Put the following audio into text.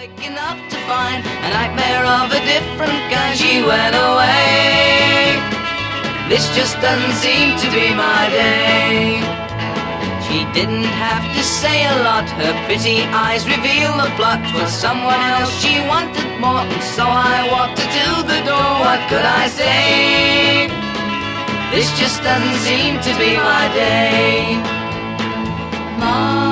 waking up to find a nightmare of a different kind. She went away. This just doesn't seem to be my day. She didn't have to say a lot. Her pretty eyes reveal the plot. 'Twas someone else she wanted more, and so I walked her to the door. What could I say? This just doesn't seem to be my day.